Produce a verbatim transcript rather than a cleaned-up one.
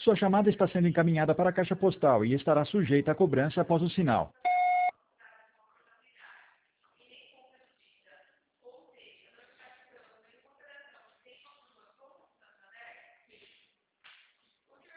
Sua chamada está sendo encaminhada para a caixa postal e estará sujeita a cobrança após o sinal.